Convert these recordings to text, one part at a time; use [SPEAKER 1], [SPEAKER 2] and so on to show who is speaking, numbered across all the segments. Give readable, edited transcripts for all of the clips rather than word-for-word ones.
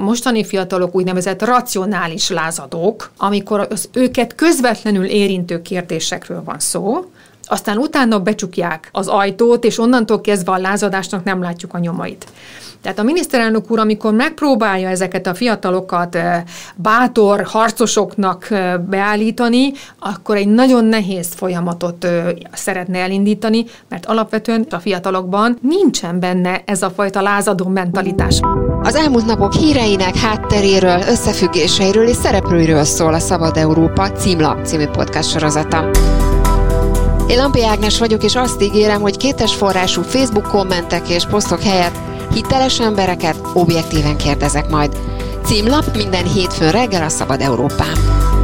[SPEAKER 1] mostani fiatalok úgynevezett racionális lázadók, amikor az őket közvetlenül érintő kérdésekről van szó, aztán utána becsukják az ajtót, és onnantól kezdve a lázadásnak nem látjuk a nyomait. Tehát a miniszterelnök úr, amikor megpróbálja ezeket a fiatalokat bátor harcosoknak beállítani, akkor egy nagyon nehéz folyamatot szeretne elindítani, mert alapvetően a fiatalokban nincsen benne ez a fajta lázadó mentalitás.
[SPEAKER 2] Az elmúlt napok híreinek hátteréről, összefüggéseiről és szereplőiről szól a Szabad Európa Címlap című podcast sorozata. Én Lampi Ágnes vagyok, és azt ígérem, hogy kétes forrású Facebook kommentek és posztok helyett hiteles embereket objektíven kérdezek majd. Címlap minden hétfőn reggel a Szabad Európán.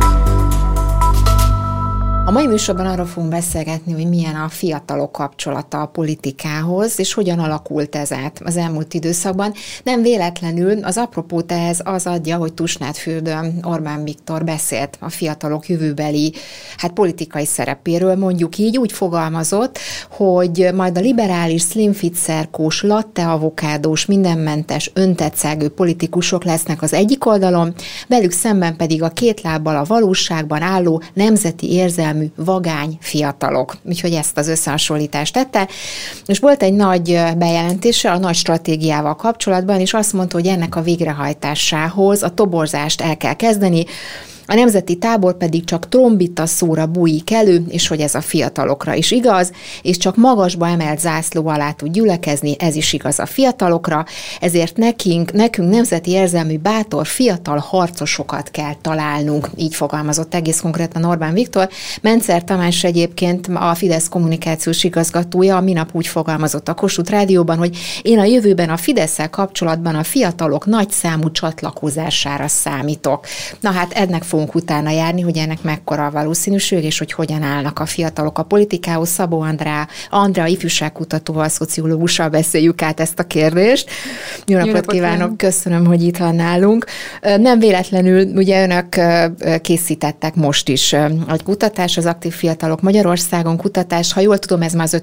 [SPEAKER 2] A mai műsorban arról fogunk beszélgetni, hogy milyen a fiatalok kapcsolata a politikához, és hogyan alakult ez át az elmúlt időszakban. Nem véletlenül az apropót ehhez az adja, hogy Tusnádfürdőn Orbán Viktor beszélt a fiatalok jövőbeli politikai szerepéről, mondjuk így, úgy fogalmazott, hogy majd a liberális, slimfit szerkós, latte avokádós, mindenmentes, öntetszegő politikusok lesznek az egyik oldalon, velük szemben pedig a két lábbal a valóságban álló nemzeti érzelmű vagány fiatalok. Úgyhogy ezt az összehasonlítást tette. És volt egy nagy bejelentése a nagy stratégiával kapcsolatban, és azt mondta, hogy ennek a végrehajtásához a toborzást el kell kezdeni, a nemzeti tábor pedig csak trombita szóra bújik elő, és hogy ez a fiatalokra is igaz, és csak magasba emelt zászló alá tud gyülekezni, ez is igaz a fiatalokra, ezért nekünk nemzeti érzelmű, bátor, fiatal harcosokat kell találnunk, így fogalmazott egész konkrétan Orbán Viktor. Mencer Tamás egyébként a Fidesz kommunikációs igazgatója a minap úgy fogalmazott a Kossuth Rádióban, hogy én a jövőben a Fidesszel kapcsolatban a fiatalok nagyszámú csatlakozására számítok. Na hát ennek fogunk utána járni, hogy ennek mekkora a valószínűség, és hogy hogyan állnak a fiatalok a politikához. Szabó Andrea ifjúságkutatóval, szociológussal beszéljük át ezt a kérdést. Jó napot kívánok, köszönöm, hogy itt van nálunk. Nem véletlenül, ugye önök készítettek most is egy kutatás, az Aktív Fiatalok Magyarországon kutatás, ha jól tudom, ez már az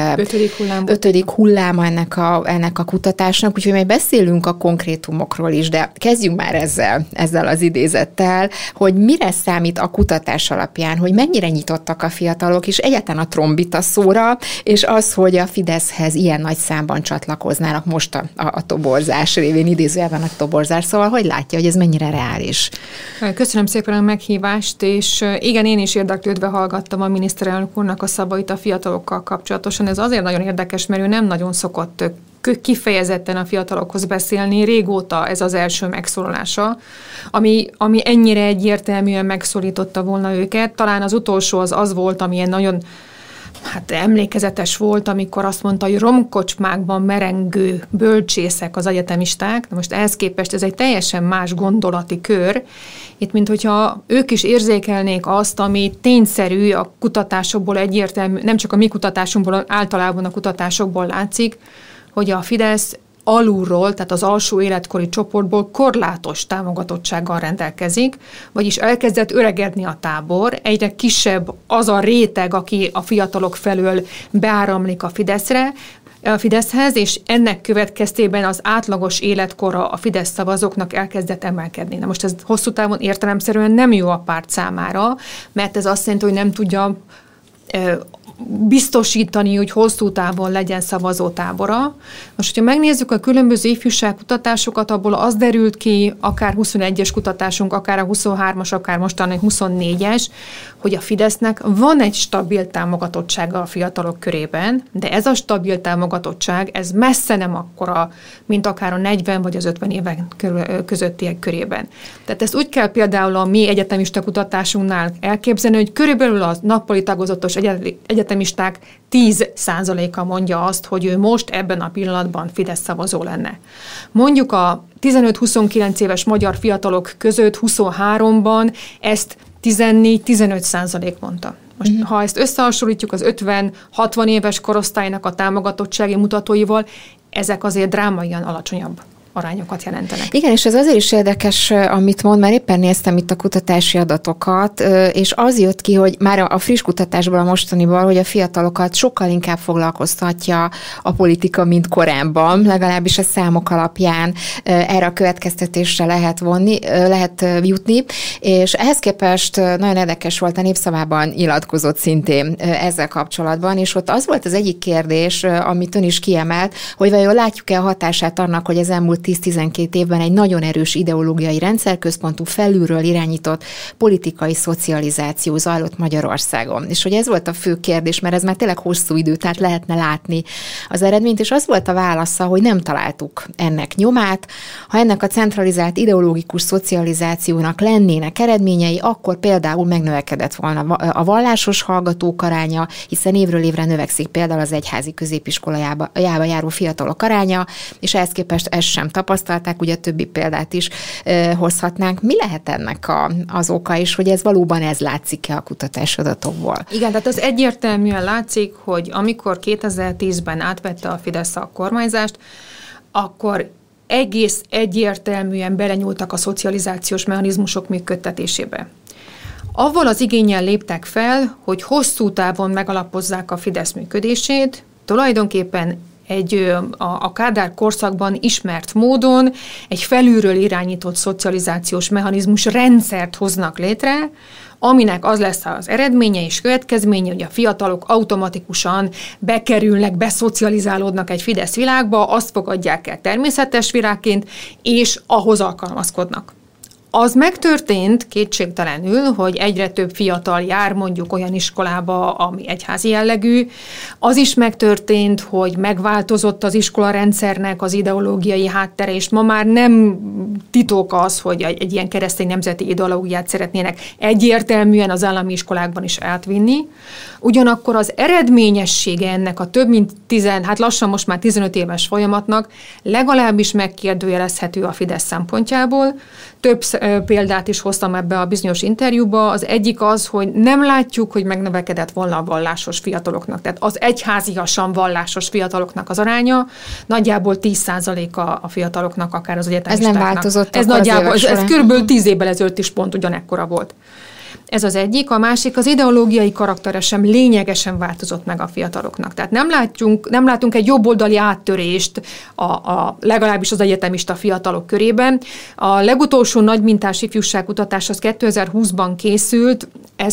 [SPEAKER 2] ötödik hulláma ennek a kutatásnak, úgyhogy majd beszélünk a konkrétumokról is, de kezdjünk már ezzel az idézettel, hogy mire számít a kutatás alapján, hogy mennyire nyitottak a fiatalok, és egyáltalán a trombita szóra, és az, hogy a Fideszhez ilyen nagy számban csatlakoznának most a toborzás révén, idézőjelben a toborzás, szóval hogy látja, hogy ez mennyire reális?
[SPEAKER 1] Köszönöm szépen a meghívást, és igen, én is érdeklődve hallgattam a miniszterelnök úrnak a szavait a fiatalokkal kapcsolatosan. Ez azért nagyon érdekes, mert ő nem nagyon szokott kifejezetten a fiatalokhoz beszélni, régóta ez az első megszólalása, ami ennyire egyértelműen megszólította volna őket. Talán az utolsó az volt, ami ilyen nagyon emlékezetes volt, amikor azt mondta, hogy romkocsmákban merengő bölcsészek az egyetemisták. Na most ehhez képest ez egy teljesen más gondolati kör. Itt, minthogyha ők is érzékelnék azt, ami tényszerű a kutatásokból egyértelmű, nem csak a mi kutatásunkból, általában a kutatásokból látszik, hogy a Fidesz alulról, tehát az alsó életkori csoportból korlátos támogatottsággal rendelkezik, vagyis elkezdett öregedni a tábor, egyre kisebb az a réteg, aki a fiatalok felől beáramlik a Fideszhez, és ennek következtében az átlagos életkora a Fidesz szavazóknak elkezdett emelkedni. Na most ez hosszú távon értelemszerűen nem jó a párt számára, mert ez azt jelenti, hogy nem tudja biztosítani, hogy hosszú távon legyen szavazótábora. Most, hogyha megnézzük a különböző ifjúságkutatásokat, abból az derült ki, akár 21-es kutatásunk, akár a 23-as, akár mostani 24-es, hogy a Fidesznek van egy stabil támogatottsága a fiatalok körében, de ez a stabil támogatottság, ez messze nem akkora, mint akár a 40 vagy az 50 évek közöttiek körében. Tehát ezt úgy kell például a mi egyetemista kutatásunknál elképzelni, hogy körülbelül a nappali tagozatos egyetemisták 10%-a mondja azt, hogy ő most ebben a pillanatban Fidesz szavazó lenne. Mondjuk a 15-29 éves magyar fiatalok között 23-ban ezt 14-15% mondta. Most, ha ezt összehasonlítjuk az 50-60 éves korosztálynak a támogatottsági mutatóival, ezek azért drámaian alacsonyabb arányokat jelentenek.
[SPEAKER 2] Igen, és ez azért is érdekes, amit mond, mert éppen néztem itt a kutatási adatokat, és az jött ki, hogy már a friss kutatásból, a mostaniból, hogy a fiatalokat sokkal inkább foglalkoztatja a politika, mint korábban, legalábbis a számok alapján erre a következtetésre lehet jutni, és ehhez képest nagyon érdekes volt, a Népszavában nyilatkozott szintén ezzel kapcsolatban, és ott az volt az egyik kérdés, amit ön is kiemelt, hogy vajon látjuk-e a hatását annak, hogy az elmúlt 10-12 évben egy nagyon erős ideológiai rendszerközpontú, felülről irányított politikai szocializáció zajlott Magyarországon. És hogy ez volt a fő kérdés, mert ez már tényleg hosszú idő, tehát lehetne látni az eredményt, és az volt a válasza, hogy nem találtuk ennek nyomát. Ha ennek a centralizált ideológikus szocializációnak lennének eredményei, akkor például megnövekedett volna a vallásos hallgatók aránya, hiszen évről évre növekszik például az egyházi középiskolájába járó fiatalok aránya, és ehhez képest ezt sem tapasztalták, ugye többi példát is hozhatnánk. Mi lehet ennek az oka, és hogy ez valóban ez látszik-e a kutatási adatokból?
[SPEAKER 1] Igen, tehát az egyértelműen látszik, hogy amikor 2010-ben átvette a Fidesz a kormányzást, akkor egész egyértelműen belenyúltak a szocializációs mechanizmusok működtetésébe. Avval az igénnyel léptek fel, hogy hosszú távon megalapozzák a Fidesz működését, tulajdonképpen a Kádár korszakban ismert módon egy felülről irányított szocializációs mechanizmus rendszert hoznak létre, aminek az lesz az eredménye és következménye, hogy a fiatalok automatikusan bekerülnek, beszocializálódnak egy Fidesz világba, azt fogadják el természetes világként, és ahhoz alkalmazkodnak. Az megtörtént kétségtelenül, hogy egyre több fiatal jár mondjuk olyan iskolába, ami egyházi jellegű. Az is megtörtént, hogy megváltozott az iskolarendszernek az ideológiai háttere, és ma már nem titok az, hogy egy ilyen keresztény nemzeti ideológiát szeretnének egyértelműen az állami iskolákban is átvinni. Ugyanakkor az eredményessége ennek a több mint lassan most már 15 éves folyamatnak legalábbis megkérdőjelezhető a Fidesz szempontjából. Több példát is hoztam ebbe a bizonyos interjúba. Az egyik az, hogy nem látjuk, hogy megnövekedett volna a vallásos fiataloknak. Tehát az egyháziasan vallásos fiataloknak az aránya nagyjából 10% a fiataloknak, akár az egyetemistáknak.
[SPEAKER 2] Ez nem változott.
[SPEAKER 1] Ez nagyjából, ez kb. 10 évvel ezelőtt is pont ugyanekkora volt. Ez az egyik, a másik az ideológiai karaktere sem lényegesen változott meg a fiataloknak. Tehát nem látunk egy jobboldali áttörést legalábbis az egyetemista fiatalok körében. A legutolsó nagymintás ifjúságkutatás az 2020-ban készült,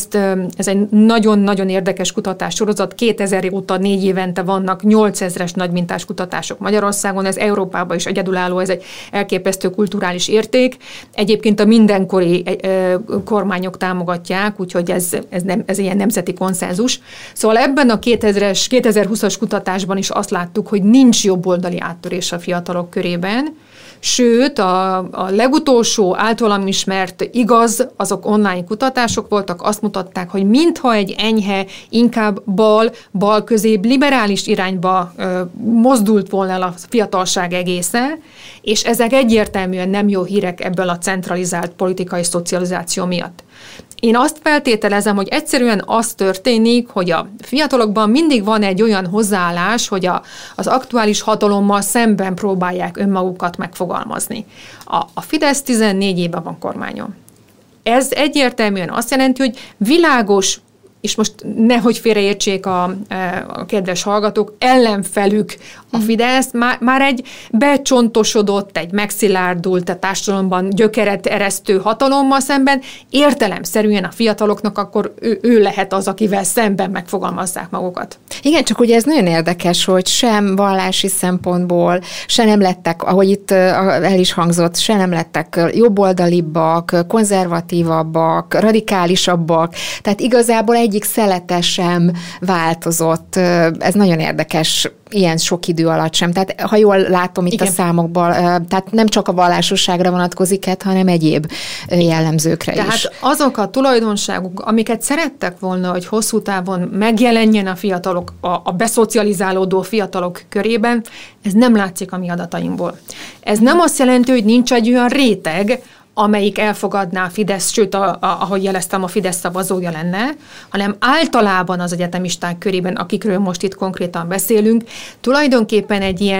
[SPEAKER 1] ez egy nagyon-nagyon érdekes kutatássorozat, 2000 óta 4 évente vannak 8000-es nagymintás kutatások Magyarországon, ez Európában is egyedülálló, ez egy elképesztő kulturális érték. Egyébként a mindenkori kormányok támogatják, úgyhogy ez ilyen nemzeti konszenzus. Szóval ebben a 2020-as kutatásban is azt láttuk, hogy nincs jobboldali áttörés a fiatalok körében, sőt, a legutolsó általam ismert igaz, azok online kutatások voltak, azt mutatták, hogy mintha egy enyhe, inkább bal-közép liberális irányba mozdult volna el a fiatalság egésze, és ezek egyértelműen nem jó hírek ebből a centralizált politikai szocializáció miatt. Én azt feltételezem, hogy egyszerűen az történik, hogy a fiatalokban mindig van egy olyan hozzáállás, hogy az aktuális hatalommal szemben próbálják önmagukat megfogalmazni. A Fidesz 14 éve van kormányon. Ez egyértelműen azt jelenti, hogy világos, és most nehogy félreértsék a kedves hallgatók, ellenfelük a Fidesz már egy becsontosodott, egy megszilárdult a társadalomban gyökeret eresztő hatalommal szemben, értelemszerűen a fiataloknak akkor ő lehet az, akivel szemben megfogalmazzák magukat.
[SPEAKER 2] Igen, csak ugye ez nagyon érdekes, hogy sem vallási szempontból, se nem lettek, ahogy itt el is hangzott, se nem lettek jobboldalibbak, konzervatívabbak, radikálisabbak, tehát igazából egyik szelete sem változott. Ez nagyon érdekes, ilyen sok idő alatt sem. Tehát ha jól látom itt igen. A számokban, tehát nem csak a vallásosságra vonatkozik, hanem egyéb jellemzőkre
[SPEAKER 1] tehát
[SPEAKER 2] is.
[SPEAKER 1] Tehát azok a tulajdonságok, amiket szerettek volna, hogy hosszú távon megjelenjen a fiatalok, a beszocializálódó fiatalok körében, ez nem látszik a mi adatainkból. Ez nem azt jelenti, hogy nincs egy olyan réteg, amelyik elfogadná a Fidesz, sőt, ahogy jeleztem, a Fidesz szavazója lenne, hanem általában az egyetemisták körében, akikről most itt konkrétan beszélünk, tulajdonképpen egy ilyen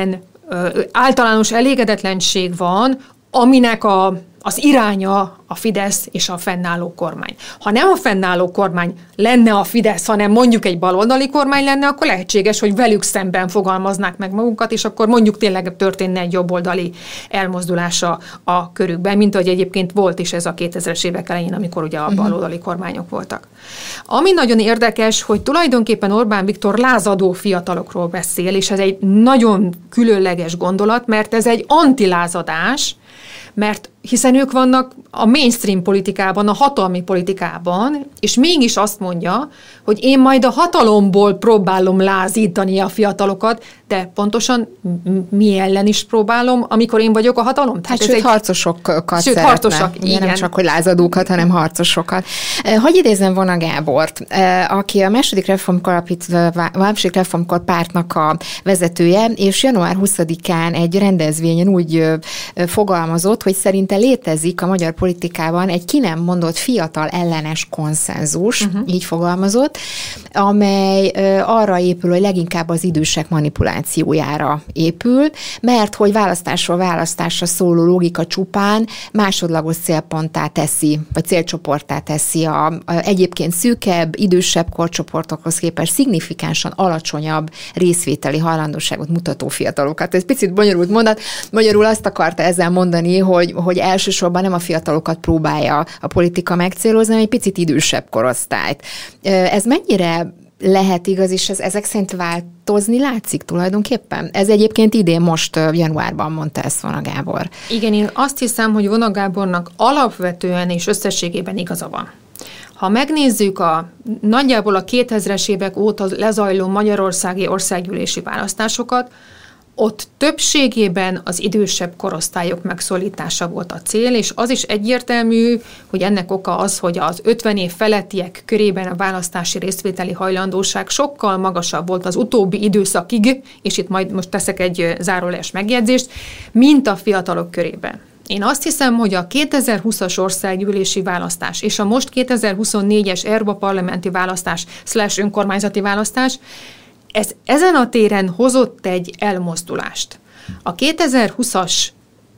[SPEAKER 1] általános elégedetlenség van, aminek az iránya a Fidesz és a fennálló kormány. Ha nem a fennálló kormány lenne a Fidesz, hanem mondjuk egy baloldali kormány lenne, akkor lehetséges, hogy velük szemben fogalmaznák meg magunkat, és akkor mondjuk tényleg történne egy jobboldali elmozdulása a körükben, mint ahogy egyébként volt is ez a 2000-es évek elején, amikor ugye a baloldali kormányok voltak. Ami nagyon érdekes, hogy tulajdonképpen Orbán Viktor lázadó fiatalokról beszél, és ez egy nagyon különleges gondolat, mert ez egy antilázadás, mert hiszen ők vannak a mainstream politikában, a hatalmi politikában, és mégis azt mondja, hogy én majd a hatalomból próbálom lázítani a fiatalokat, de pontosan mi ellen is próbálom, amikor én vagyok a hatalom?
[SPEAKER 2] Tehát sőt, harcosokat szeretne.
[SPEAKER 1] Harcosak, igen.
[SPEAKER 2] Nem csak, hogy lázadókat, hanem harcosokat. Hogy idézem Vona Gábort, aki a második reformkor pártnak a vezetője, és január 20-án egy rendezvényen úgy fogalmazott, hogy szerinte létezik a magyar politikában egy ki nem mondott fiatal ellenes konszenzus, így fogalmazott, amely arra épül, hogy leginkább az idősek manipulációjára épül, mert hogy választásról választásra szóló logika csupán másodlagos célponttá teszi, vagy célcsoporttá teszi a egyébként szűkebb, idősebb korcsoportokhoz képest szignifikánsan alacsonyabb részvételi hajlandóságot mutató fiatalokat. Ez picit bonyolult mondat, magyarul azt akarta ezzel mondani, hogy elsősorban nem a fiatalokat próbálja a politika megcélozni, hanem egy picit idősebb korosztályt. Ez mennyire lehet igaz, és ezek szerint változni látszik tulajdonképpen? Ez egyébként idén most januárban mondta ezt Vona Gábor.
[SPEAKER 1] Igen, én azt hiszem, hogy Vona Gábornak alapvetően és összességében igaza van. Ha megnézzük nagyjából a 2000-es évek óta lezajló magyarországi országgyűlési választásokat, ott többségében az idősebb korosztályok megszólítása volt a cél, és az is egyértelmű, hogy ennek oka az, hogy az 50 év felettiek körében a választási részvételi hajlandóság sokkal magasabb volt az utóbbi időszakig, és itt majd most teszek egy zárójeles megjegyzést, mint a fiatalok körében. Én azt hiszem, hogy a 2020-as országgyűlési választás és a most 2024-es Európa parlamenti választás / önkormányzati választás, ez ezen a téren hozott egy elmozdulást. A 2020-as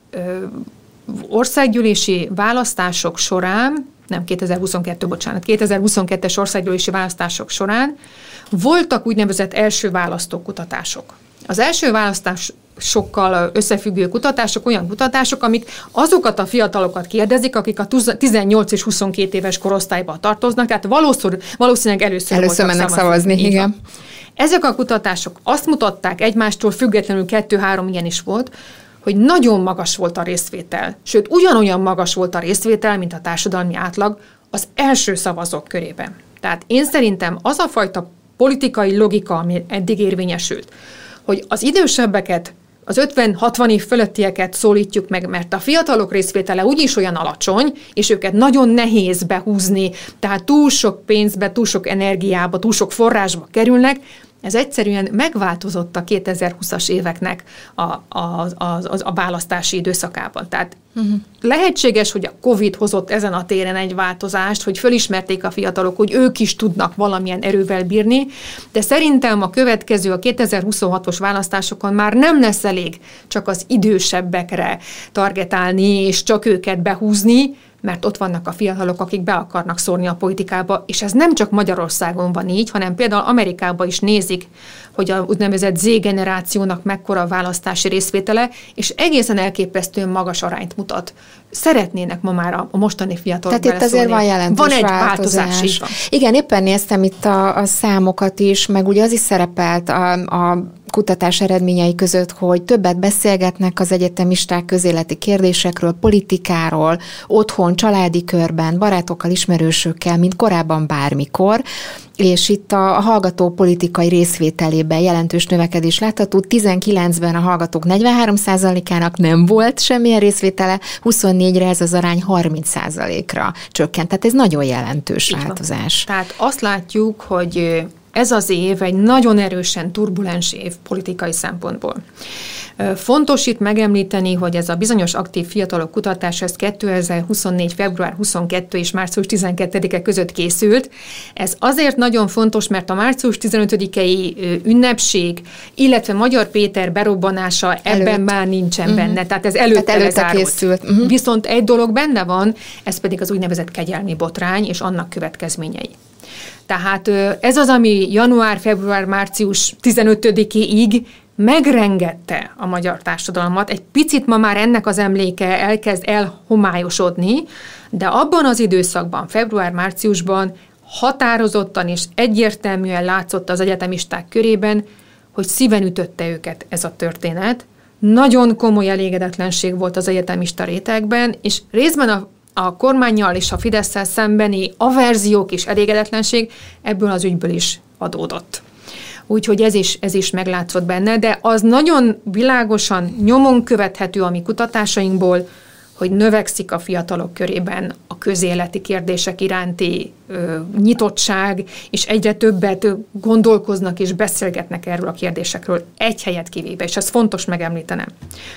[SPEAKER 1] országgyűlési választások során, nem 2022, bocsánat, 2022-es országgyűlési választások során voltak úgynevezett első választókutatások. Az első választásokkal összefüggő kutatások olyan kutatások, amik azokat a fiatalokat kérdezik, akik a 18 és 22 éves korosztályba tartoznak, tehát valószínűleg először
[SPEAKER 2] mennek szavazni. Igen.
[SPEAKER 1] Ezek a kutatások azt mutatták, egymástól függetlenül 2-3 ilyen is volt, hogy nagyon magas volt a részvétel. Sőt, ugyanolyan magas volt a részvétel, mint a társadalmi átlag az első szavazók körében. Tehát én szerintem az a fajta politikai logika, ami eddig érvényesült, hogy az idősebbeket, az 50-60 év fölöttieket szólítjuk meg, mert a fiatalok részvétele úgyis olyan alacsony, és őket nagyon nehéz behúzni, tehát túl sok pénzbe, túl sok energiába, túl sok forrásba kerülnek, ez egyszerűen megváltozott a 2020-as éveknek a választási időszakában. Tehát lehetséges, hogy a Covid hozott ezen a téren egy változást, hogy fölismerték a fiatalok, hogy ők is tudnak valamilyen erővel bírni, de szerintem a következő, a 2026-os választásokon már nem lesz elég csak az idősebbekre targetálni, és csak őket behúzni, mert ott vannak a fiatalok, akik be akarnak szórni a politikába, és ez nem csak Magyarországon van így, hanem például Amerikában is nézik, hogy a úgynevezett Z-generációnak mekkora a választási részvétele, és egészen elképesztően magas arányt mutat. Szeretnének ma már a mostani fiatalok
[SPEAKER 2] beleszólni. Tehát itt azért van jelentős
[SPEAKER 1] van egy változás. Így van.
[SPEAKER 2] Igen, éppen néztem itt a számokat is, meg ugye az is szerepelt a kutatás eredményei között, hogy többet beszélgetnek az egyetemisták közéleti kérdésekről, politikáról, otthon, családi körben, barátokkal, ismerősökkel, mint korábban bármikor, és itt a hallgató politikai részvételében jelentős növekedés látható. 19-ben a hallgatók 43%-ának nem volt semmilyen részvétele, 24-re ez az arány 30%-ra csökkent. Tehát ez nagyon jelentős változás.
[SPEAKER 1] Tehát azt látjuk, hogy ez az év egy nagyon erősen turbulens év politikai szempontból. Fontos itt megemlíteni, hogy ez a bizonyos aktív fiatalok kutatás, ez 2024. február 22 és március 12-e között készült. Ez azért nagyon fontos, mert a március 15-i ünnepség, illetve Magyar Péter berobbanása ebben már nincsen benne, tehát ez előtte lezárult. Készült. Viszont egy dolog benne van, ez pedig az úgynevezett kegyelmi botrány és annak következményei. Tehát ez az, ami január, február, március 15-ig megrengette a magyar társadalmat. Egy picit ma már ennek az emléke elkezd elhomályosodni, de abban az időszakban, február-márciusban határozottan és egyértelműen látszott az egyetemisták körében, hogy szíven ütötte őket ez a történet. Nagyon komoly elégedetlenség volt az egyetemista rétegben, és részben a kormánnyal és a Fidesszel szembeni averziók és elégedetlenség ebből az ügyből is adódott. Úgyhogy ez is meglátszott benne, de az nagyon világosan nyomon követhető a mi kutatásainkból, hogy növekszik a fiatalok körében a közéleti kérdések iránti nyitottság, és egyre többet gondolkoznak és beszélgetnek erről a kérdésekről egy helyet kivéve, és ez fontos megemlítenem.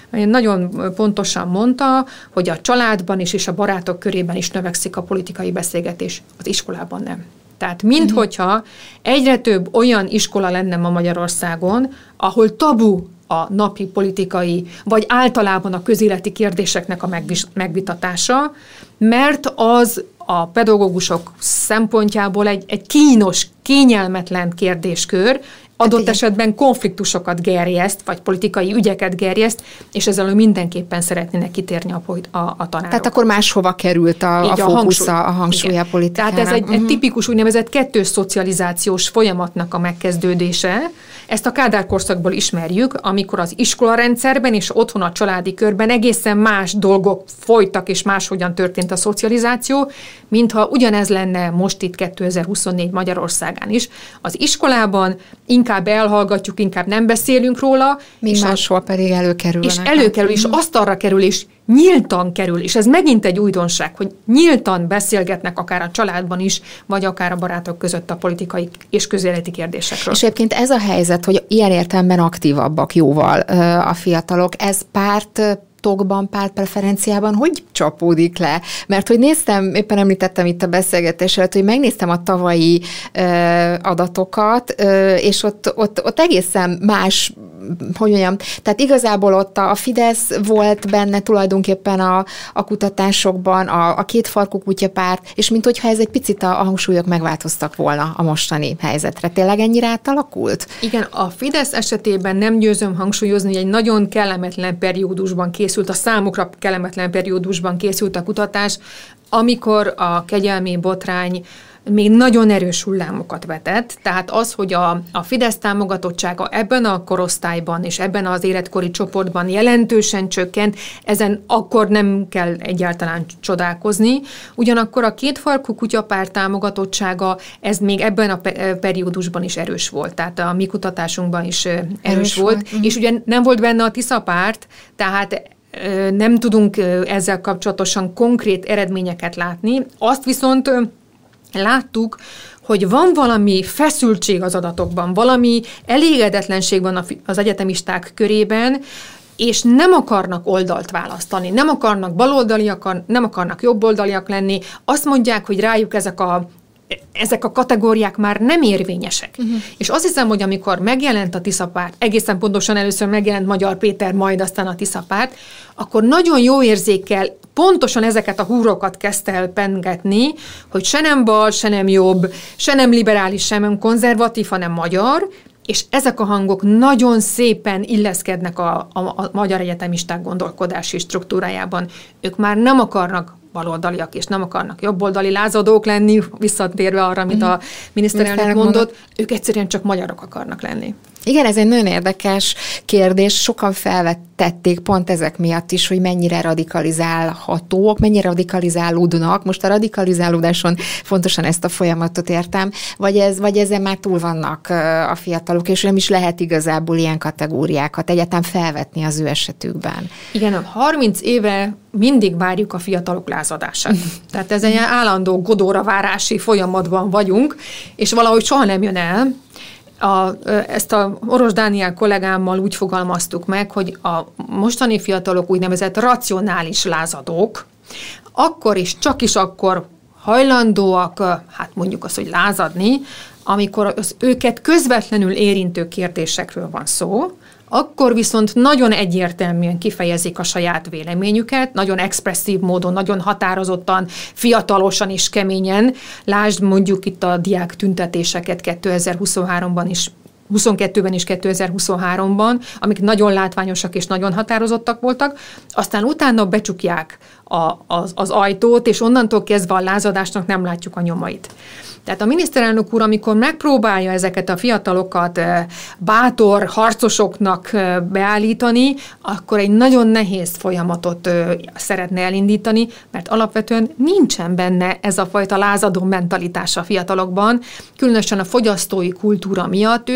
[SPEAKER 1] Nagyon pontosan mondta, hogy a családban is és a barátok körében is növekszik a politikai beszélgetés, az iskolában nem. Tehát minthogyha egyre több olyan iskola lenne ma Magyarországon, ahol tabu a napi politikai, vagy általában a közéleti kérdéseknek a megvitatása, mert az a pedagógusok szempontjából egy kínos, kényelmetlen kérdéskör, adott esetben konfliktusokat gerjeszt, vagy politikai ügyeket gerjeszt, és ezzel mindenképpen szeretnének kitérni a tanárok.
[SPEAKER 2] Tehát akkor máshova került a fókusz, a hangsúly a politikának.
[SPEAKER 1] Tehát ez egy tipikus úgynevezett kettős szocializációs folyamatnak a megkezdődése. Ezt a Kádár korszakból ismerjük, amikor az iskolarendszerben és otthon a családi körben egészen más dolgok folytak, és máshogyan történt a szocializáció, mintha ugyanez lenne most itt 2024 Magyarországán is. Az iskolában inkább elhallgatjuk, inkább nem beszélünk róla.
[SPEAKER 2] És máshol pedig előkerül.
[SPEAKER 1] És előkerül, és asztalra kerül, és nyíltan kerül, és ez megint egy újdonság, hogy nyíltan beszélgetnek akár a családban is, vagy akár a barátok között a politikai és közéleti kérdésekről.
[SPEAKER 2] És egyébként ez a helyzet, hogy ilyen értelemben aktívabbak jóval a fiatalok, ez pártpreferenciában hogy csapódik le? Mert hogy néztem, éppen említettem itt a beszélgetés előtt, hogy megnéztem a tavalyi adatokat, és ott egészen más, hogy mondjam, tehát igazából ott a Fidesz volt benne tulajdonképpen a kutatásokban, a kétfarkú kutyapárt, és minthogyha ez egy picit a hangsúlyok megváltoztak volna a mostani helyzetre. Tényleg ennyire átalakult?
[SPEAKER 1] Igen, a Fidesz esetében nem győzöm hangsúlyozni, hogy egy nagyon kellemetlen periódusban készült, a számukra kellemetlen periódusban készült a kutatás, amikor a kegyelmi botrány még nagyon erős hullámokat vetett, tehát az, hogy a Fidesz támogatottsága ebben a korosztályban és ebben az életkori csoportban jelentősen csökkent, ezen akkor nem kell egyáltalán csodálkozni. Ugyanakkor a kétfarkú kutyapárt támogatottsága, ez még ebben a periódusban is erős volt, tehát a mi kutatásunkban is erős volt. És ugye nem volt benne a Tisza párt, tehát nem tudunk ezzel kapcsolatosan konkrét eredményeket látni. Azt viszont láttuk, hogy van valami feszültség az adatokban, valami elégedetlenség van az egyetemisták körében, és nem akarnak oldalt választani, nem akarnak baloldaliak, nem akarnak jobboldaliak lenni. Azt mondják, hogy rájuk ezek a kategóriák már nem érvényesek. És azt hiszem, hogy amikor megjelent a Tisza párt, egészen pontosan először megjelent Magyar Péter, majd aztán a Tisza párt, akkor nagyon jó érzékkel pontosan ezeket a húrokat kezdte el pengetni, hogy se nem bal, se nem jobb, se nem liberális, se nem konzervatív, hanem magyar, és ezek a hangok nagyon szépen illeszkednek a magyar egyetemisták gondolkodási struktúrájában. Ők már nem akarnak baloldaliak, és nem akarnak jobboldali lázadók lenni, visszatérve arra, amit a miniszterelnök mondott, ők egyszerűen csak magyarok akarnak lenni.
[SPEAKER 2] Igen, ez egy nagyon érdekes kérdés. Sokan felvetették pont ezek miatt is, hogy mennyire radikalizálhatók, mennyire radikalizálódnak. Most a radikalizálódáson fontosan ezt a folyamatot értem, vagy ezen már túl vannak a fiatalok, és nem is lehet igazából ilyen kategóriákat egyáltalán felvetni az ő esetükben.
[SPEAKER 1] Igen, 30 éve mindig várjuk a fiatalok lázadását. Tehát ez egy állandó Godóra várási folyamatban vagyunk, és valahogy soha nem jön el. Ezt a Orosz Dániel kollégámmal úgy fogalmaztuk meg, hogy a mostani fiatalok úgynevezett racionális lázadók, akkor is, csak is akkor hajlandóak, hát mondjuk azt, hogy lázadni, amikor az őket közvetlenül érintő kérdésekről van szó, akkor viszont nagyon egyértelműen kifejezik a saját véleményüket, nagyon expresszív módon, nagyon határozottan, fiatalosan és keményen. Lásd mondjuk itt a diák tüntetéseket 2023-ban is, 22-ben és 2023-ban, amik nagyon látványosak és nagyon határozottak voltak, aztán utána becsukják az ajtót, és onnantól kezdve a lázadásnak nem látjuk a nyomait. Tehát a miniszterelnök úr, amikor megpróbálja ezeket a fiatalokat bátor harcosoknak beállítani, akkor egy nagyon nehéz folyamatot szeretne elindítani, mert alapvetően nincsen benne ez a fajta lázadó mentalitás a fiatalokban, különösen a fogyasztói kultúra miatt.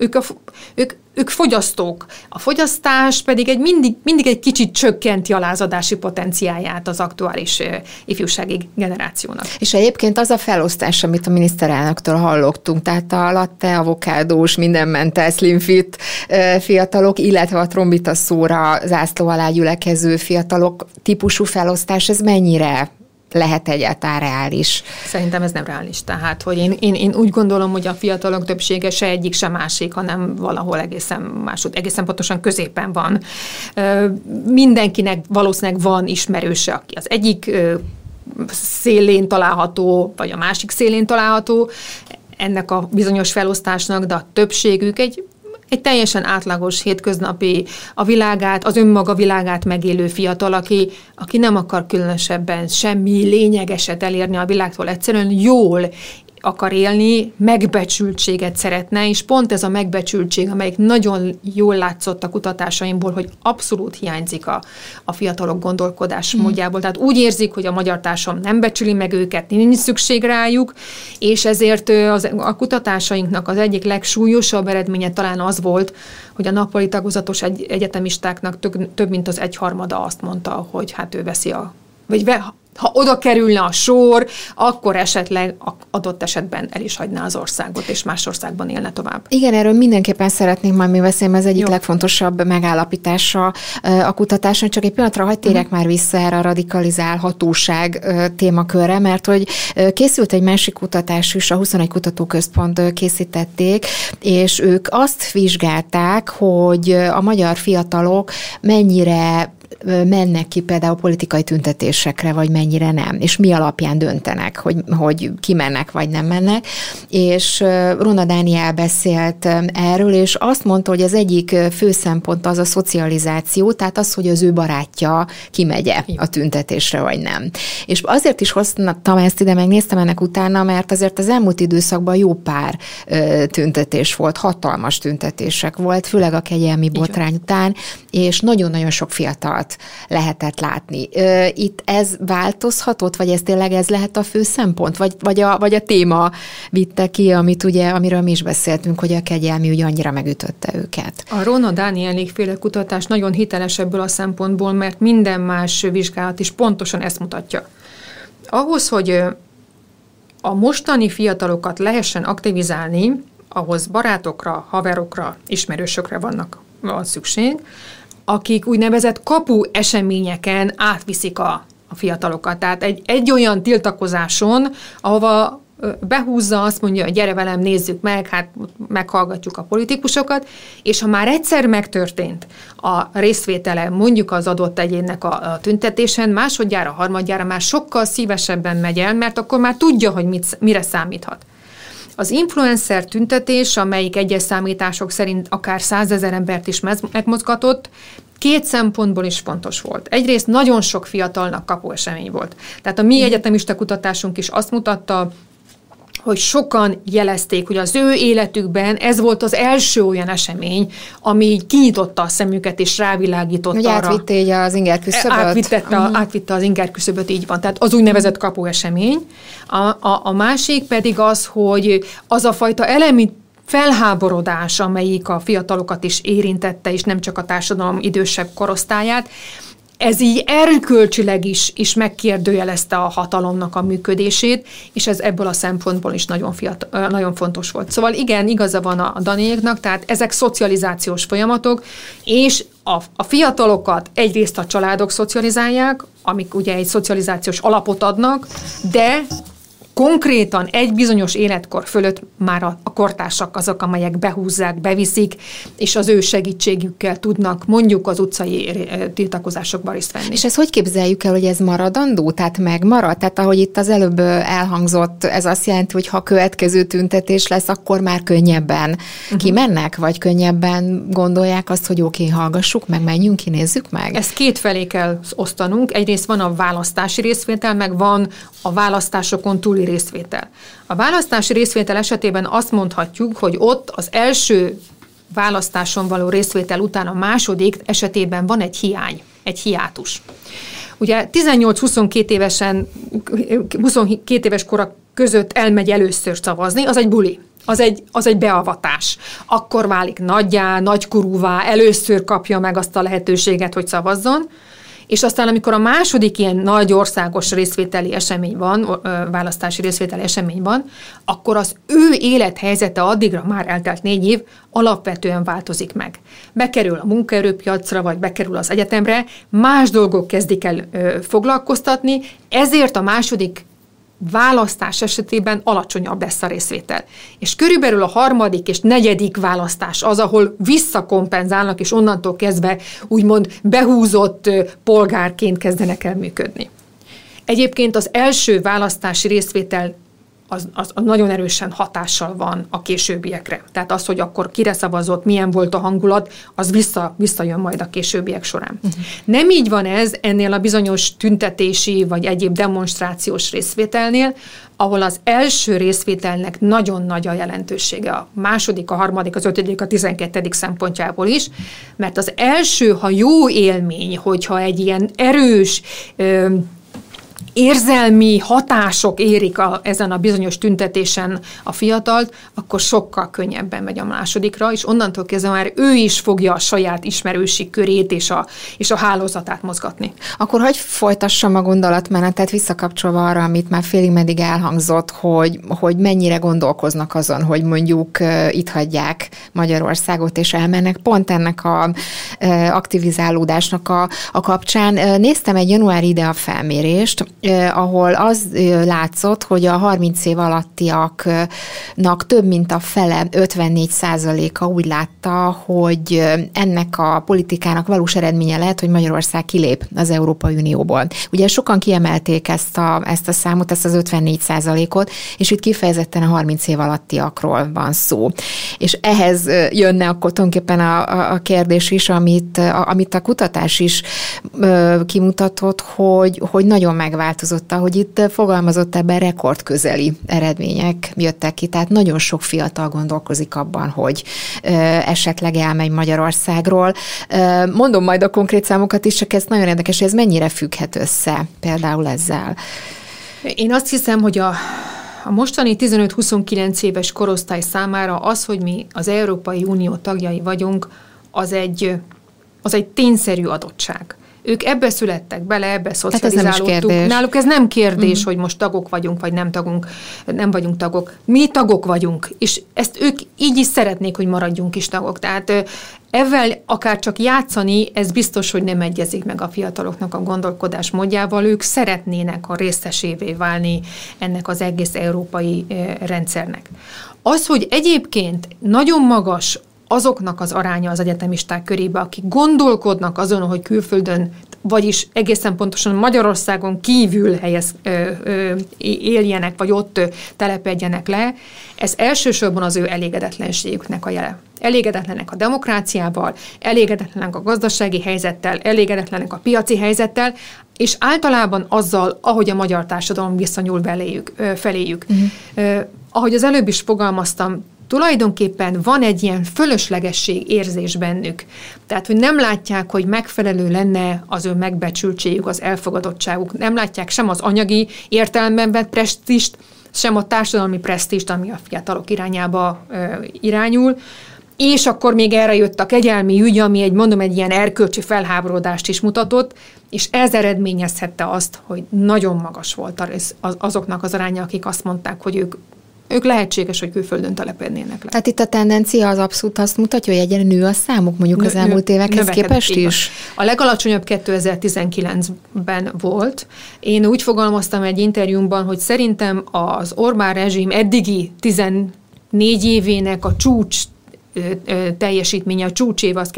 [SPEAKER 1] Ők fogyasztók. A fogyasztás pedig mindig egy kicsit csökkenti a lázadási potenciáját az aktuális ifjúsági generációnak.
[SPEAKER 2] És egyébként az a felosztás, amit a miniszterelnöktől hallottunk, tehát a latte, avokádós, mindenmentes, slim fit fiatalok, illetve a trombita szóra zászló alá gyülekező fiatalok típusú felosztás, ez mennyire lehet egyáltalán reális?
[SPEAKER 1] Szerintem ez nem reális. Tehát, hogy én úgy gondolom, hogy a fiatalok többsége se egyik, se másik, hanem valahol egészen pontosan középen van. Mindenkinek valószínűleg van ismerőse, aki az egyik szélén található, vagy a másik szélén található ennek a bizonyos felosztásnak, de a többségük egy teljesen átlagos, hétköznapi, az önmaga világát megélő fiatal, aki nem akar különösebben semmi lényegeset elérni a világtól, egyszerűen jól akar élni, megbecsültséget szeretne, és pont ez a megbecsültség, amelyik nagyon jól látszott a kutatásaimból, hogy abszolút hiányzik a fiatalok gondolkodásmódjából. Tehát úgy érzik, hogy a magyar társadalom nem becsüli meg őket, nincs szükség rájuk, és ezért a kutatásainknak az egyik legsúlyosabb eredménye talán az volt, hogy a nappali tagozatos egyetemistáknak több mint az 1/3 azt mondta, hogy hát ő veszi ha oda kerülne a sor, akkor esetleg adott esetben el is hagyná az országot, és más országban élne tovább.
[SPEAKER 2] Igen, erről mindenképpen szeretnénk majd mi beszélni, ez egyik legfontosabb megállapítása a kutatáson. Csak egy pillanatra hadd térjek már vissza erre a radikalizálhatóság témakörre, mert hogy készült egy másik kutatás is, a 21 Kutatóközpont készítették, és ők azt vizsgálták, hogy a magyar fiatalok mennyire mennek ki például politikai tüntetésekre, vagy mennyire nem, és mi alapján döntenek, hogy ki mennek, vagy nem mennek. És Rona Dániel beszélt erről, és azt mondta, hogy az egyik fő szempont az a szocializáció, tehát az, hogy az ő barátja kimegye a tüntetésre, vagy nem. És azért is hoztam ezt ide, megnéztem ennek utána, mert azért az elmúlt időszakban jó pár tüntetés volt, hatalmas tüntetések volt, főleg a kegyelmi botrány után, és nagyon-nagyon sok fiatalt lehetett látni. Itt ez változhatott, vagy ez tényleg ez lehet a fő szempont? Vagy a téma vitte ki, amiről mi is beszéltünk, hogy a kegyelmi ügy annyira megütötte őket?
[SPEAKER 1] A Rona Dánielék-féle kutatás nagyon hiteles ebből a szempontból, mert minden más vizsgálat is pontosan ezt mutatja. Ahhoz, hogy a mostani fiatalokat lehessen aktivizálni, ahhoz barátokra, haverokra, ismerősökre van szükség, akik úgynevezett kapu eseményeken átviszik a fiatalokat. Tehát egy olyan tiltakozáson, ahova behúzza, azt mondja, hogy gyere velem, nézzük meg, hát meghallgatjuk a politikusokat, és ha már egyszer megtörtént a részvétele mondjuk az adott egyénnek a tüntetésen, másodjára, harmadjára már sokkal szívesebben megy el, mert akkor már tudja, hogy mire számíthat. Az influencer tüntetés, amelyik egyes számítások szerint akár 100 000 embert is megmozgatott, 2 szempontból is fontos volt. Egyrészt nagyon sok fiatalnak kapuesemény volt. Tehát a mi egyetemista kutatásunk is azt mutatta, hogy sokan jelezték, hogy az ő életükben ez volt az első olyan esemény, ami kinyitotta a szemüket és rávilágított
[SPEAKER 2] arra. Hogy átvitte így az ingerküszöböt?
[SPEAKER 1] Átvitte az ingerküszöböt, így van. Tehát az úgynevezett kapuesemény. A másik pedig az, hogy az a fajta elemi felháborodás, amelyik a fiatalokat is érintette, és nem csak a társadalom idősebb korosztályát, ez így erkölcsileg is megkérdőjelezte a hatalomnak a működését, és ez ebből a szempontból is nagyon fontos volt. Szóval igen, igaza van a Daniéknak, tehát ezek szocializációs folyamatok, és a fiatalokat egyrészt a családok szocializálják, amik ugye egy szocializációs alapot adnak, de konkrétan egy bizonyos életkor fölött már a kortársak azok, amelyek behúzzák, beviszik, és az ő segítségükkel tudnak mondjuk az utcai tiltakozásokban részt venni.
[SPEAKER 2] És ezt hogy képzeljük el, hogy ez maradandó? Tehát megmarad? Tehát ahogy itt az előbb elhangzott, ez azt jelenti, hogy ha a következő tüntetés lesz, akkor már könnyebben kimennek? Vagy könnyebben gondolják azt, hogy oké, hallgassuk meg, menjünk ki, nézzük meg?
[SPEAKER 1] Ezt két felé kell osztanunk. Egyrészt van a választási részvétel, meg van a választásokon túli részvétel. A választási részvétel esetében azt mondhatjuk, hogy ott az első választáson való részvétel után a második esetében van egy hiány, egy hiátus. Ugye 18-22 éves korak között elmegy először szavazni, az egy buli. Az egy beavatás. Akkor válik nagyjá, nagykorúvá, először kapja meg azt a lehetőséget, hogy szavazzon, és aztán, amikor a második ilyen nagy országos részvételi esemény van, választási részvételi esemény van, akkor az ő élethelyzete addigra már eltelt 4 év, alapvetően változik meg. Bekerül a munkaerőpiacra, vagy bekerül az egyetemre, más dolgok kezdik el foglalkoztatni, ezért a második választás esetében alacsonyabb lesz a részvétel. És körülbelül a harmadik és negyedik választás az, ahol visszakompenzálnak, és onnantól kezdve úgymond behúzott polgárként kezdenek el működni. Egyébként az első választási részvétel az nagyon erősen hatással van a későbbiekre. Tehát az, hogy akkor kire szavazott, milyen volt a hangulat, az visszajön majd a későbbiek során. Nem így van ez ennél a bizonyos tüntetési vagy egyéb demonstrációs részvételnél, ahol az első részvételnek nagyon nagy a jelentősége, a második, a harmadik, az 5., a 12. szempontjából is, mert az első, ha jó élmény, hogyha egy ilyen erős érzelmi hatások érik ezen a bizonyos tüntetésen a fiatalt, akkor sokkal könnyebben megy a másodikra, és onnantól kezdve már ő is fogja a saját ismerősi körét és a hálózatát mozgatni.
[SPEAKER 2] Akkor hagyj folytassam a gondolatmenetet, visszakapcsolva arra, amit már félig meddig elhangzott, hogy mennyire gondolkoznak azon, hogy mondjuk itt hagyják Magyarországot, és elmennek pont ennek a aktivizálódásnak a kapcsán. Néztem egy januári IDEA felmérést, ahol az látszott, hogy a 30 év alattiaknak több mint a fele, 54%-a úgy látta, hogy ennek a politikának valós eredménye lehet, hogy Magyarország kilép az Európai Unióból. Ugye sokan kiemelték ezt a számot, ezt az 54%-ot, és itt kifejezetten a 30 év alattiakról van szó. És ehhez jönne akkor tulajdonképpen a kérdés is, amit a kutatás is kimutatott, hogy nagyon megváltozott, ahogy itt fogalmazott, ebben rekordközeli eredmények jöttek ki, tehát nagyon sok fiatal gondolkozik abban, hogy esetleg elmegy Magyarországról. Mondom majd a konkrét számokat is, csak ez nagyon érdekes, hogy ez mennyire függhet össze például ezzel.
[SPEAKER 1] Én azt hiszem, hogy a mostani 15-29 éves korosztály számára az, hogy mi az Európai Unió tagjai vagyunk, az egy tényszerű adottság. Ők ebbe születtek bele, ebbe szocializálódtunk. Náluk ez nem kérdés, hogy most tagok vagyunk, vagy nem vagyunk tagok. Mi tagok vagyunk, és ezt ők így is szeretnék, hogy maradjunk is tagok. Tehát ezzel akár csak játszani, ez biztos, hogy nem egyezik meg a fiataloknak a gondolkodás módjával. Ők szeretnének a részesévé válni ennek az egész európai rendszernek. Az, hogy egyébként nagyon magas azoknak az aránya az egyetemisták körébe, akik gondolkodnak azon, hogy külföldön, vagyis egészen pontosan Magyarországon kívül éljenek, vagy ott telepedjenek le, ez elsősorban az ő elégedetlenségüknek a jele. Elégedetlenek a demokráciával, elégedetlenek a gazdasági helyzettel, elégedetlenek a piaci helyzettel, és általában azzal, ahogy a magyar társadalom viszonyul feléjük. Ahogy az előbb is fogalmaztam, tulajdonképpen van egy ilyen fölöslegesség érzés bennük. Tehát, hogy nem látják, hogy megfelelő lenne az ő megbecsültségük, az elfogadottságuk. Nem látják sem az anyagi értelemben vett presztízst, sem a társadalmi presztízst, ami a fiatalok irányába irányul. És akkor még erre jött a kegyelmi ügy, ami egy ilyen erkölcsi felháborodást is mutatott, és ez eredményezhette azt, hogy nagyon magas volt azoknak az aránya, akik azt mondták, hogy ők lehetséges, hogy külföldön telepednének le.
[SPEAKER 2] Tehát itt a tendencia az abszolút azt mutatja, hogy egyre nő a számuk mondjuk az elmúlt évekhez képest is?
[SPEAKER 1] A legalacsonyabb 2019-ben volt. Én úgy fogalmaztam egy interjúmban, hogy szerintem az Orbán rezsim eddigi 14 évének a csúcs teljesítménye, a csúcsév az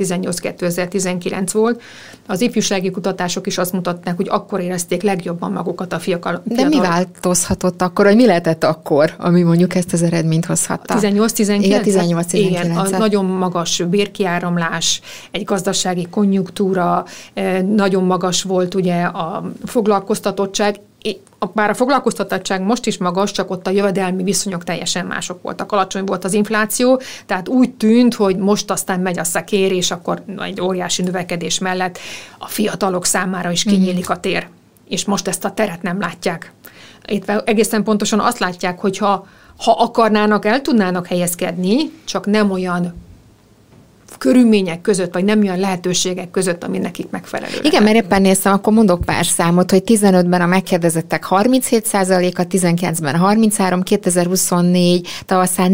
[SPEAKER 1] 2018-2019 volt. Az ifjúsági kutatások is azt mutatták, hogy akkor érezték legjobban magukat a fiatalok.
[SPEAKER 2] De mi változhatott akkor, vagy mi lehetett akkor, ami mondjuk ezt az eredményt hozhatta?
[SPEAKER 1] 18-19? Igen, a nagyon magas bérkiáramlás, egy gazdasági konjunktúra, nagyon magas volt ugye a foglalkoztatottság, bár a foglalkoztatottság most is magas, csak ott a jövedelmi viszonyok teljesen mások voltak. Alacsony volt az infláció, tehát úgy tűnt, hogy most aztán megy a szekér, és akkor egy óriási növekedés mellett a fiatalok számára is kinyílik a tér. És most ezt a teret nem látják. Itt egészen pontosan azt látják, hogy ha akarnának, el tudnának helyezkedni, csak nem olyan körülmények között, vagy nem olyan lehetőségek között, ami nekik megfelelő.
[SPEAKER 2] Igen, mert éppen néztem, akkor mondok pár számot, hogy 15-ben a megkérdezettek 37%-a, 19-ben 33%, 2024 tavaszán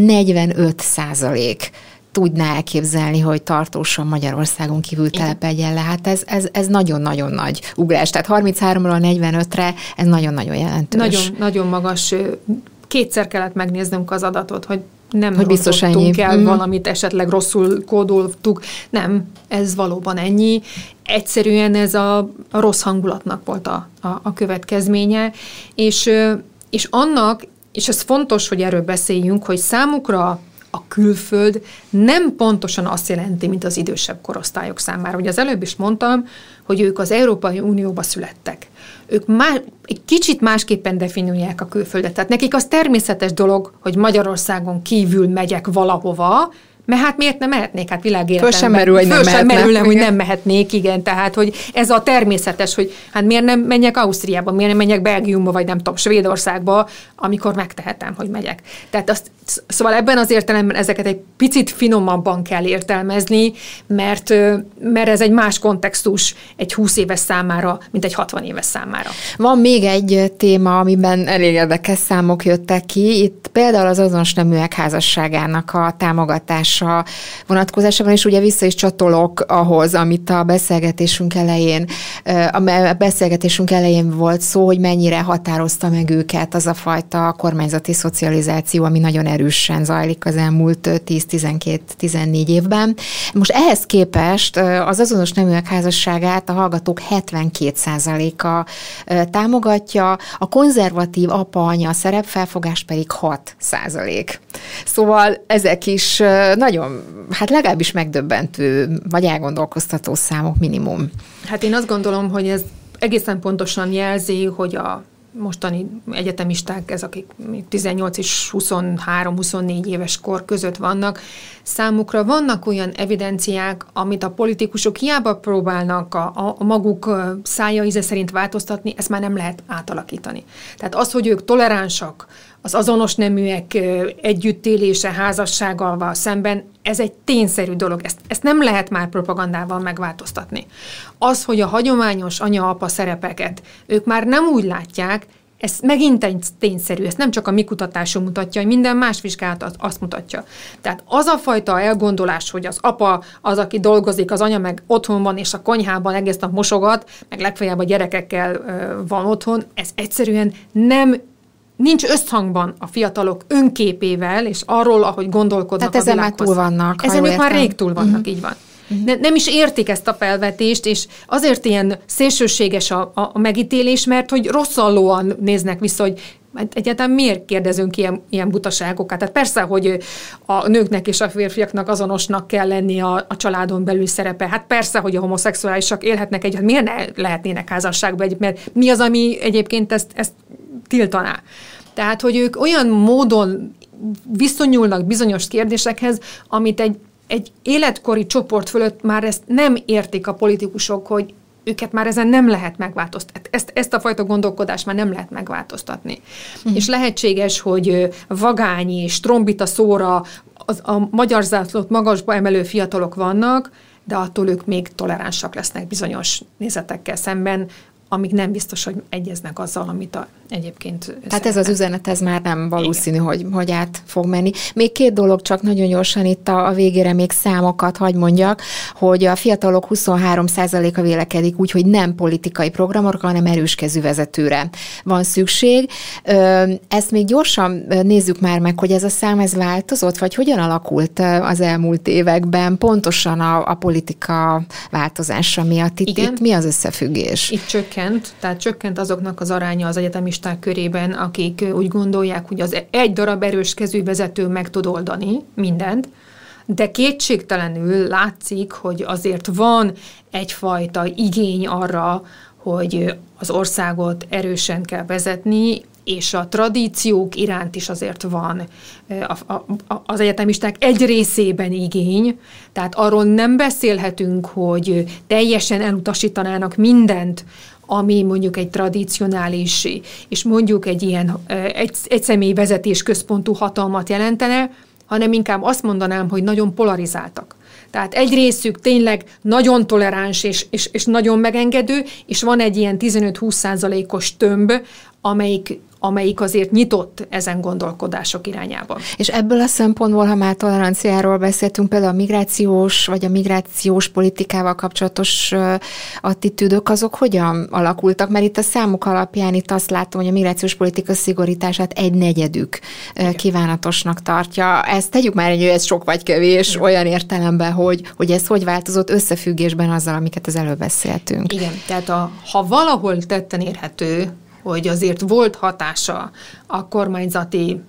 [SPEAKER 2] 45% tudná elképzelni, hogy tartósan Magyarországon kívül telepedjen le. Hát ez nagyon-nagyon nagy ugrás. Tehát 33-ról 45-re ez nagyon-nagyon jelentős.
[SPEAKER 1] Nagyon magas. Kétszer kellett megnéznünk az adatot, hogy nem rontottunk el valamit, esetleg rosszul kódoltuk. Nem, ez valóban ennyi. Egyszerűen ez a rossz hangulatnak volt a következménye, és annak, és ez fontos, hogy erről beszéljünk, hogy számukra a külföld nem pontosan azt jelenti, mint az idősebb korosztályok számára. Ugye az előbb is mondtam, hogy ők az Európai Unióba születtek. Ők egy kicsit másképpen definiálják a külföldet. Tehát nekik az természetes dolog, hogy Magyarországon kívül megyek valahova, mert hát miért nem mehetnék? Hát világéletemben.
[SPEAKER 2] Föl sem merül,
[SPEAKER 1] hogy nem mehetnék, igen. Tehát, hogy ez a természetes, hogy hát miért nem menjek Ausztriába, miért nem menjek Belgiumba, vagy nem tudom, Svédországba, amikor megtehetem, hogy megyek. Tehát szóval ebben az értelemben ezeket egy picit finomabban kell értelmezni, mert ez egy más kontextus egy 20 éves számára, mint egy 60 éves számára.
[SPEAKER 2] Van még egy téma, amiben elég érdekes számok jöttek ki. Itt például az azonos neműek házasságának a támogatása vonatkozásában, és ugye vissza is csatolok ahhoz, amit a beszélgetésünk elején volt szó, hogy mennyire határozta meg őket az a fajta kormányzati szocializáció, ami nagyon erősen zajlik az elmúlt 10-12-14 évben. Most ehhez képest az azonos neműek házasságát a hallgatók 72%-a támogatja, a konzervatív apa-anya szerepfelfogás pedig 6%. Szóval ezek is nagyon, hát legalábbis megdöbbentő, vagy elgondolkoztató számok minimum.
[SPEAKER 1] Hát én azt gondolom, hogy ez egészen pontosan jelzi, hogy a mostani egyetemisták, akik 18 és 23-24 éves kor között vannak, számukra vannak olyan evidenciák, amit a politikusok hiába próbálnak a maguk szája íze szerint változtatni, ezt már nem lehet átalakítani. Tehát az, hogy ők toleránsak az azonos neműek együttélése, házassággal szemben, ez egy tényszerű dolog. Ezt nem lehet már propagandával megváltoztatni. Az, hogy a hagyományos anya-apa szerepeket ők már nem úgy látják, ez megint egy tényszerű, ezt nem csak a mi kutatásunk mutatja, hogy minden más vizsgálat azt mutatja. Tehát az a fajta elgondolás, hogy az apa az, aki dolgozik, az anya meg otthon van, és a konyhában egész nap mosogat, meg legfeljebb a gyerekekkel van otthon, ez egyszerűen nincs összhangban a fiatalok önképével, és arról, ahogy gondolkodnak a világhoz.
[SPEAKER 2] Tehát ezen már túl vannak.
[SPEAKER 1] Ezen ők már rég túl vannak, így van. Nem is értik ezt a felvetést, és azért ilyen szélsőséges a megítélés, mert hogy rosszallóan néznek vissza, hogy Egyáltalán miért kérdezünk ilyen butaságokat? Tehát persze, hogy a nőknek és a férfiaknak azonosnak kell lenni a családon belül szerepe. Hát persze, hogy a homoszexuálisak élhetnek együtt. Miért ne lehetnének házasságban együtt? Mert mi az, ami egyébként ezt tiltaná? Tehát, hogy ők olyan módon viszonyulnak bizonyos kérdésekhez, amit egy életkori csoport fölött már ezt nem értik a politikusok, hogy őket már ezen nem lehet megváltoztatni. Ezt a fajta gondolkodást már nem lehet megváltoztatni. És lehetséges, hogy vagány és trombita szóra a magyar zászlót magasba emelő fiatalok vannak, de attól ők még toleránsak lesznek bizonyos nézetekkel szemben, amik nem biztos, hogy egyeznek azzal, amit egyébként...
[SPEAKER 2] Tehát ez az üzenet, ez már nem valószínű, hogy át fog menni. Még 2 dolog csak nagyon gyorsan itt a végére még számokat hagy mondjak, hogy a fiatalok 23%-a vélekedik úgy, hogy nem politikai programokra, hanem erőskezű vezetőre van szükség. Ezt még gyorsan nézzük már meg, hogy ez a szám ez változott, vagy hogyan alakult az elmúlt években pontosan a politika változása miatt. Itt mi az összefüggés?
[SPEAKER 1] Itt csökkent azoknak az aránya az egyetemisták körében, akik úgy gondolják, hogy az egy darab erős kezű vezető meg tud oldani mindent, de kétségtelenül látszik, hogy azért van egyfajta igény arra, hogy az országot erősen kell vezetni, és a tradíciók iránt is azért van az egyetemisták egy részében igény, tehát arról nem beszélhetünk, hogy teljesen elutasítanának mindent, ami mondjuk egy tradicionális, és mondjuk egy ilyen egyszemély vezetés központú hatalmat jelentene, hanem inkább azt mondanám, hogy nagyon polarizáltak. Tehát egy részük tényleg nagyon toleráns és nagyon megengedő, és van egy ilyen 15-20%-os tömb, amelyik azért nyitott ezen gondolkodások irányába.
[SPEAKER 2] És ebből a szempontból, ha már toleranciáról beszéltünk, például a migrációs politikával kapcsolatos attitűdök, azok hogyan alakultak? Mert itt a számok alapján itt azt látom, hogy a migrációs politika szigorítását 1/4 kívánatosnak tartja. Ezt tegyük már egy, ez sok vagy kevés, olyan értelemben, hogy ez hogy változott összefüggésben azzal, amiket az előbb beszéltünk.
[SPEAKER 1] Igen, tehát ha valahol tetten érhető, hogy azért volt hatása a kormányzati,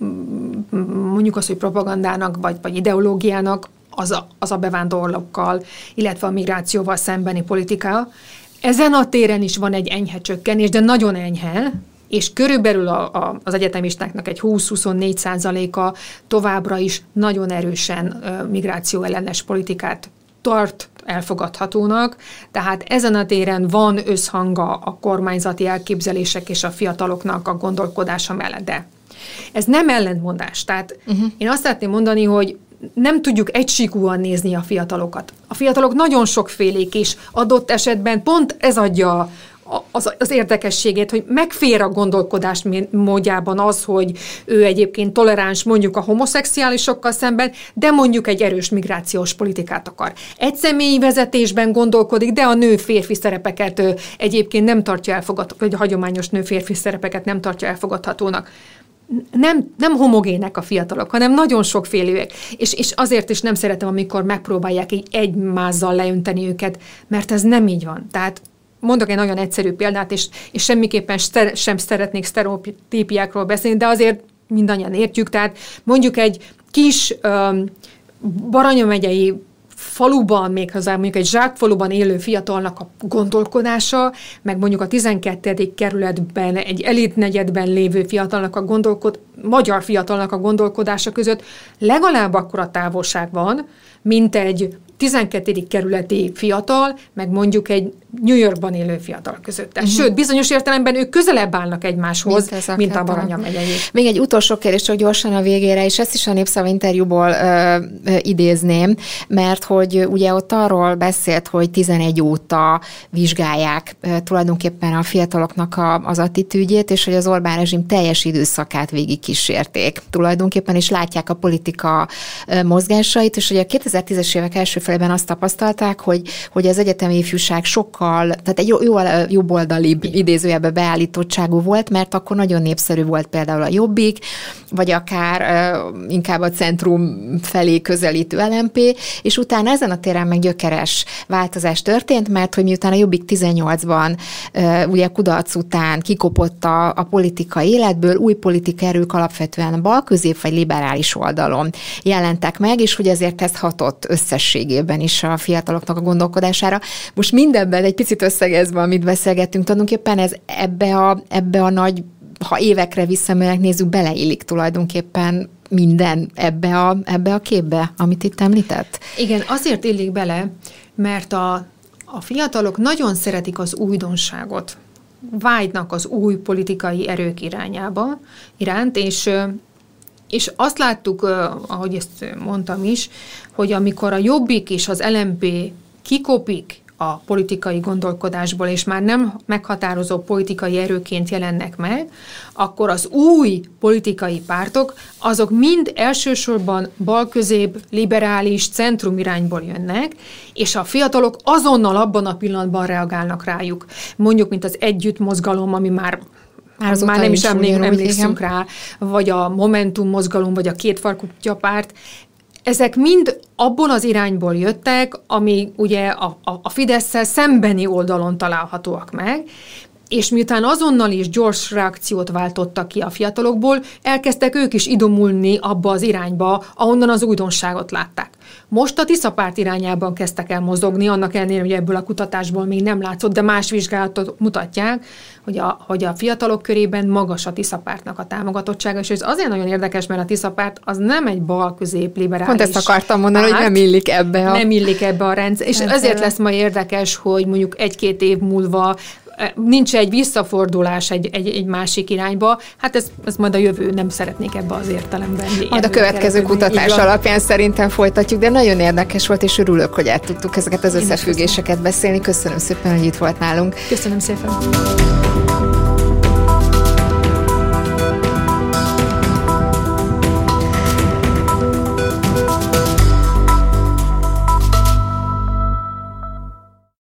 [SPEAKER 1] mondjuk azt, hogy propagandának, vagy ideológiának az a bevándorlókkal, illetve a migrációval szembeni politika. Ezen a téren is van egy enyhe csökkenés, de nagyon enyhe, és körülbelül az egyetemistáknak egy 20-24%-a továbbra is nagyon erősen migráció ellenes politikát tart elfogadhatónak, tehát ezen a téren van összhanga a kormányzati elképzelések és a fiataloknak a gondolkodása mellett, de ez nem ellentmondás. Tehát én azt szeretném mondani, hogy nem tudjuk egysíkúan nézni a fiatalokat. A fiatalok nagyon sokfélék, és adott esetben pont ez adja az érdekességét, hogy megfér a gondolkodás módjában az, hogy ő egyébként toleráns mondjuk a homoszexuálisokkal szemben, de mondjuk egy erős migrációs politikát akar. Egy személyi vezetésben gondolkodik, de a nő-férfi szerepeket egyébként nem tartja elfogadhatónak, vagy a hagyományos nő-férfi szerepeket nem tartja elfogadhatónak. Nem homogének a fiatalok, hanem nagyon sokfélőek. És azért is nem szeretem, amikor megpróbálják így egymázzal leönteni őket, mert ez nem így van. Tehát mondok egy nagyon egyszerű példát, és semmiképpen sem szeretnék sztereotípiákról beszélni, de azért mindannyian értjük. Tehát mondjuk egy kis Baranya megyei faluban, méghozzá mondjuk egy zsákfaluban élő fiatalnak a gondolkodása, meg mondjuk a 12. kerületben, egy elitnegyedben lévő fiatalnak magyar fiatalnak a gondolkodása között legalább akkora távolság van, mint egy 12. kerületi fiatal, meg mondjuk egy New Yorkban élő fiatal között. Sőt, bizonyos értelemben ők közelebb állnak egymáshoz, mint a Baranya megyei.
[SPEAKER 2] Még egy utolsó kérdés, csak gyorsan a végére, és ezt is a Népszava interjúból idézném, mert hogy ugye ott arról beszélt, hogy 11 óta vizsgálják tulajdonképpen a fiataloknak az attitűdjét, és hogy az Orbán rezsim teljes időszakát végigkísérték tulajdonképpen, és látják a politika mozgásait, és hogy a 2010-es évek első felében azt tapasztalták, hogy az egyetemi ifjúság sokkal, tehát egy jobboldalibb idézőjelbe beállítottságú volt, mert akkor nagyon népszerű volt például a Jobbik, vagy akár inkább a centrum felé közelítő LMP, és utána ezen a téren meg gyökeres változás történt, mert hogy miután a Jobbik 18-ban ugye kudarc után kikopott a politikai életből, új politikai erők alapvetően balközép vagy liberális oldalon jelentek meg, és hogy ezért ez hatott összességében is a fiataloknak a gondolkodására. Most mindenben egy picit összegezve, amit beszélgettünk, tulajdonképpen ez ebbe a nagy, ha évekre visszamérnek nézzük, beleillik tulajdonképpen minden ebbe a képbe, amit itt említett?
[SPEAKER 1] Igen, azért illik bele, mert a fiatalok nagyon szeretik az újdonságot, vágynak az új politikai erők iránt, és azt láttuk, ahogy ezt mondtam is, hogy amikor a Jobbik és az LMP kikopik a politikai gondolkodásból, és már nem meghatározó politikai erőként jelennek meg, akkor az új politikai pártok, azok mind elsősorban balközép, liberális, centrum irányból jönnek, és a fiatalok azonnal abban a pillanatban reagálnak rájuk. Mondjuk, mint az Együtt mozgalom, ami már nem is emlékszünk rá, vagy a Momentum mozgalom, vagy a Kétfarkú kutyapárt. Ezek mind abból az irányból jöttek, ami ugye a Fidesszel szembeni oldalon találhatóak meg, és miután azonnal is gyors reakciót váltottak ki a fiatalokból, elkezdtek ők is idomulni abba az irányba, ahonnan az újdonságot látták. Most a Tiszapárt irányában kezdtek el mozogni, annak ellenére, hogy ebből a kutatásból még nem látszott, de más vizsgálatok mutatják, hogy a fiatalok körében magas a Tiszapártnak a támogatottsága, és ez azért nagyon érdekes, mert a Tiszapárt az nem egy bal-közép liberális.
[SPEAKER 2] Pont ezt akartam mondani, párt, hogy nem illik ebbe a
[SPEAKER 1] rendszer. És ezért lesz majd érdekes, hogy mondjuk 1-2 év múlva nincs egy visszafordulás egy másik irányba, hát ez majd a jövő, nem szeretnék ebbe az értelemben.
[SPEAKER 2] Majd a következő kutatás alapján szerintem folytatjuk, de nagyon érdekes volt, és örülök, hogy el tudtuk ezeket az összefüggéseket beszélni. Köszönöm szépen, hogy itt volt nálunk.
[SPEAKER 1] Köszönöm szépen.